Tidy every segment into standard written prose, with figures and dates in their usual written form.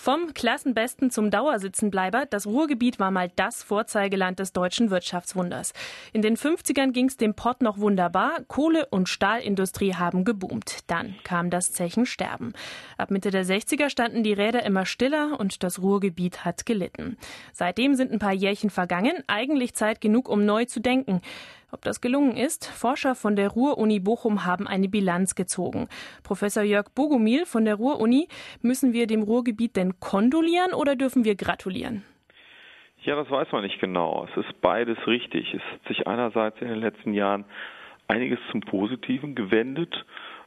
Vom Klassenbesten zum Dauersitzenbleiber, das Ruhrgebiet war mal das Vorzeigeland des deutschen Wirtschaftswunders. In den 50ern ging es dem Pott noch wunderbar, Kohle- und Stahlindustrie haben geboomt. Dann kam das Zechensterben. Ab Mitte der 60er standen die Räder immer stiller und das Ruhrgebiet hat gelitten. Seitdem sind ein paar Jährchen vergangen, eigentlich Zeit genug, um neu zu denken. Ob das gelungen ist? Forscher von der Ruhr-Uni Bochum haben eine Bilanz gezogen. Professor Jörg Bogumil von der Ruhr-Uni, müssen wir dem Ruhrgebiet denn kondolieren oder dürfen wir gratulieren? Ja, das weiß man nicht genau. Es ist beides richtig. Es hat sich einerseits in den letzten Jahren einiges zum Positiven gewendet.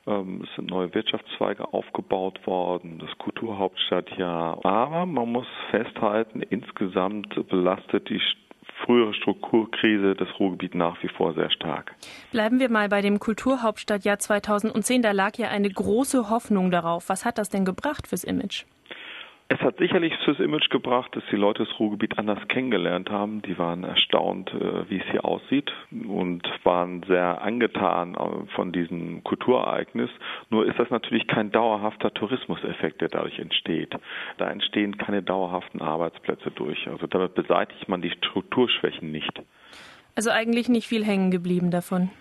Es sind neue Wirtschaftszweige aufgebaut worden, das Kulturhauptstadtjahr. Aber man muss festhalten, insgesamt belastet die frühere Strukturkrise des Ruhrgebiets nach wie vor sehr stark. Bleiben wir mal bei dem Kulturhauptstadtjahr 2010. Da lag ja eine große Hoffnung darauf. Was hat das denn gebracht fürs Image? Es hat sicherlich fürs Image gebracht, dass die Leute das Ruhrgebiet anders kennengelernt haben. Die waren erstaunt, wie es hier aussieht und waren sehr angetan von diesem Kulturereignis. Nur ist das natürlich kein dauerhafter Tourismuseffekt, der dadurch entsteht. Da entstehen keine dauerhaften Arbeitsplätze durch. Also damit beseitigt man die Strukturschwächen nicht. Also eigentlich nicht viel hängen geblieben davon.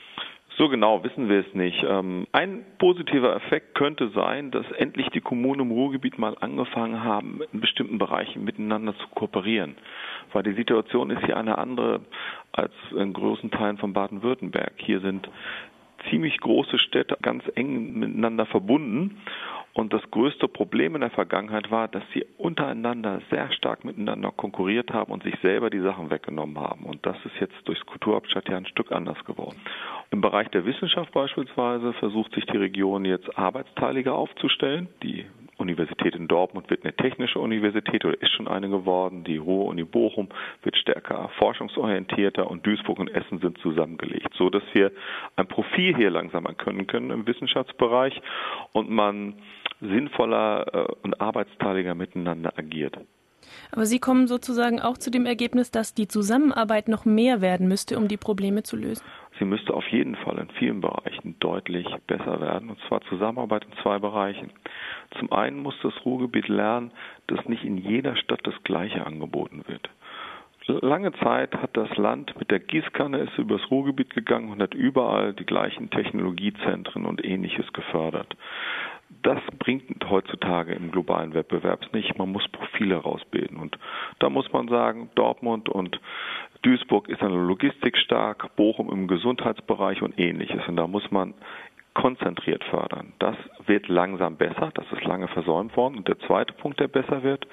So genau wissen wir es nicht. Ein positiver Effekt könnte sein, dass endlich die Kommunen im Ruhrgebiet mal angefangen haben, in bestimmten Bereichen miteinander zu kooperieren. Weil die Situation ist hier eine andere als in großen Teilen von Baden-Württemberg. Hier sind ziemlich große Städte ganz eng miteinander verbunden. Und das größte Problem in der Vergangenheit war, dass sie untereinander sehr stark miteinander konkurriert haben und sich selber die Sachen weggenommen haben. Und das ist jetzt durchs Kulturhauptstadtjahr ein Stück anders geworden. Im Bereich der Wissenschaft beispielsweise versucht sich die Region jetzt arbeitsteiliger aufzustellen. Die Universität in Dortmund wird eine technische Universität oder ist schon eine geworden. Die Ruhr-Uni Bochum wird stärker forschungsorientierter und Duisburg und Essen sind zusammengelegt, so dass wir ein Profil hier langsam erkennen können im Wissenschaftsbereich und man sinnvoller und arbeitsteiliger miteinander agiert. Aber Sie kommen sozusagen auch zu dem Ergebnis, dass die Zusammenarbeit noch mehr werden müsste, um die Probleme zu lösen? Sie müsste auf jeden Fall in vielen Bereichen deutlich besser werden, und zwar Zusammenarbeit in zwei Bereichen. Zum einen muss das Ruhrgebiet lernen, dass nicht in jeder Stadt das Gleiche angeboten wird. Lange Zeit hat das Land mit der Gießkanne ist übers Ruhrgebiet gegangen und hat überall die gleichen Technologiezentren und Ähnliches gefördert. Das bringt heutzutage im globalen Wettbewerb nicht. Man muss Profile rausbilden. Und da muss man sagen, Dortmund und Duisburg ist in der Logistik stark, Bochum im Gesundheitsbereich und Ähnliches. Und da muss man konzentriert fördern. Das wird langsam besser. Das ist lange versäumt worden. Und der zweite Punkt, der besser wird,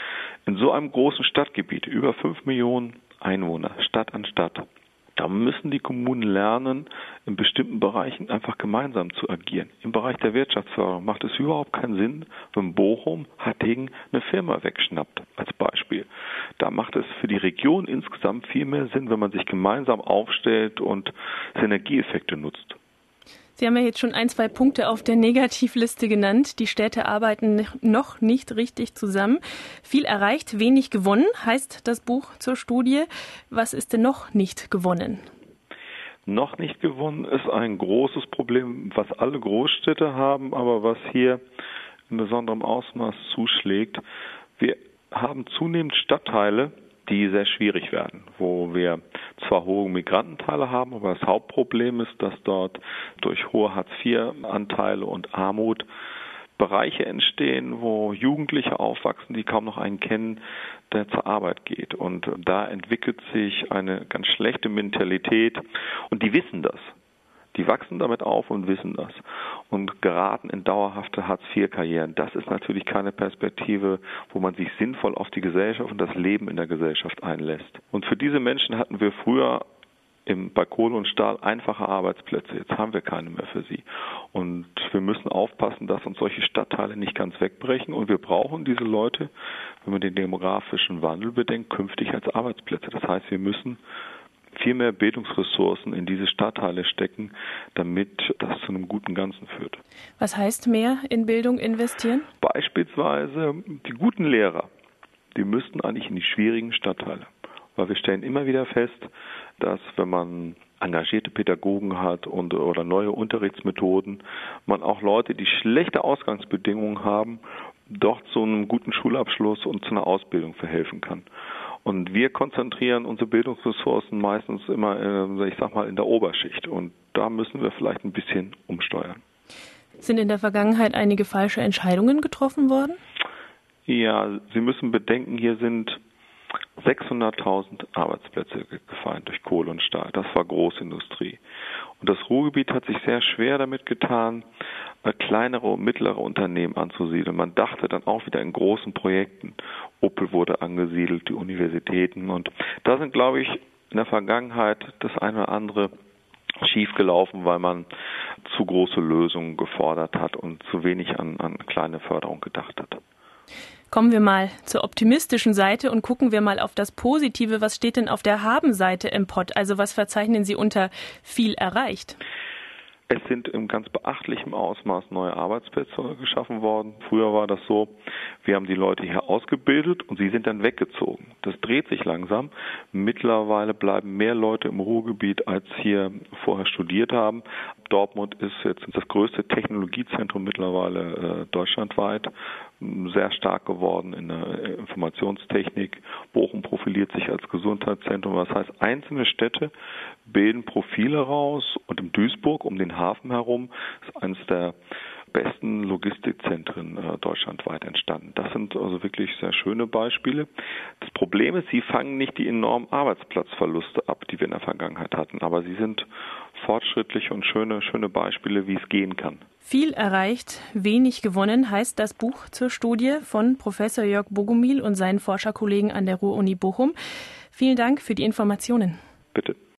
in so einem großen Stadtgebiet, über 5 Millionen Einwohner, Stadt an Stadt, da müssen die Kommunen lernen, in bestimmten Bereichen einfach gemeinsam zu agieren. Im Bereich der Wirtschaftsförderung macht es überhaupt keinen Sinn, wenn Bochum Hattingen eine Firma wegschnappt, als Beispiel. Da macht es für die Region insgesamt viel mehr Sinn, wenn man sich gemeinsam aufstellt und Synergieeffekte nutzt. Sie haben ja jetzt schon 1-2 Punkte auf der Negativliste genannt. Die Städte arbeiten noch nicht richtig zusammen. Viel erreicht, wenig gewonnen, heißt das Buch zur Studie. Was ist denn noch nicht gewonnen? Noch nicht gewonnen ist ein großes Problem, was alle Großstädte haben, aber was hier in besonderem Ausmaß zuschlägt. Wir haben zunehmend Stadtteile, die sehr schwierig werden, wo wir zwar hohe Migrantenteile haben, aber das Hauptproblem ist, dass dort durch hohe Hartz-IV-Anteile und Armut Bereiche entstehen, wo Jugendliche aufwachsen, die kaum noch einen kennen, der zur Arbeit geht. Und da entwickelt sich eine ganz schlechte Mentalität und die wissen das. Die wachsen damit auf und wissen das und geraten in dauerhafte Hartz-IV-Karrieren. Das ist natürlich keine Perspektive, wo man sich sinnvoll auf die Gesellschaft und das Leben in der Gesellschaft einlässt. Und für diese Menschen hatten wir früher bei Kohle und Stahl einfache Arbeitsplätze. Jetzt haben wir keine mehr für sie. Und wir müssen aufpassen, dass uns solche Stadtteile nicht ganz wegbrechen. Und wir brauchen diese Leute, wenn man den demografischen Wandel bedenkt, künftig als Arbeitsplätze. Das heißt, wir müssen viel mehr Bildungsressourcen in diese Stadtteile stecken, damit das zu einem guten Ganzen führt. Was heißt mehr in Bildung investieren? Beispielsweise die guten Lehrer, die müssten eigentlich in die schwierigen Stadtteile. Weil wir stellen immer wieder fest, dass wenn man engagierte Pädagogen hat oder neue Unterrichtsmethoden, man auch Leute, die schlechte Ausgangsbedingungen haben, dort zu einem guten Schulabschluss und zu einer Ausbildung verhelfen kann. Und wir konzentrieren unsere Bildungsressourcen meistens immer, in der Oberschicht. Und da müssen wir vielleicht ein bisschen umsteuern. Sind in der Vergangenheit einige falsche Entscheidungen getroffen worden? Ja, Sie müssen bedenken, hier sind 600.000 Arbeitsplätze gefallen durch Kohle und Stahl. Das war Großindustrie. Und das Ruhrgebiet hat sich sehr schwer damit getan, kleinere und mittlere Unternehmen anzusiedeln. Man dachte dann auch wieder in großen Projekten. Opel wurde angesiedelt, die Universitäten. Und da sind, glaube ich, in der Vergangenheit das eine oder andere schiefgelaufen, weil man zu große Lösungen gefordert hat und zu wenig an kleine Förderung gedacht hat. Kommen wir mal zur optimistischen Seite und gucken wir mal auf das Positive. Was steht denn auf der Haben-Seite im Pott? Also was verzeichnen Sie unter viel erreicht? Es sind in ganz beachtlichem Ausmaß neue Arbeitsplätze geschaffen worden. Früher war das so, wir haben die Leute hier ausgebildet und sie sind dann weggezogen. Das dreht sich langsam. Mittlerweile bleiben mehr Leute im Ruhrgebiet, als hier vorher studiert haben. Dortmund ist jetzt das größte Technologiezentrum mittlerweile deutschlandweit, sehr stark geworden in der Informationstechnik. Bochum profiliert sich als Gesundheitszentrum. Das heißt, einzelne Städte bilden Profile raus und in Duisburg um den Hafen herum ist eines der besten Logistikzentren deutschlandweit entstanden. Das sind also wirklich sehr schöne Beispiele. Das Problem ist, sie fangen nicht die enormen Arbeitsplatzverluste ab, die wir in der Vergangenheit hatten, aber sie sind fortschrittliche und schöne Beispiele, wie es gehen kann. Viel erreicht, wenig gewonnen, heißt das Buch zur Studie von Professor Jörg Bogumil und seinen Forscherkollegen an der Ruhr-Uni Bochum. Vielen Dank für die Informationen.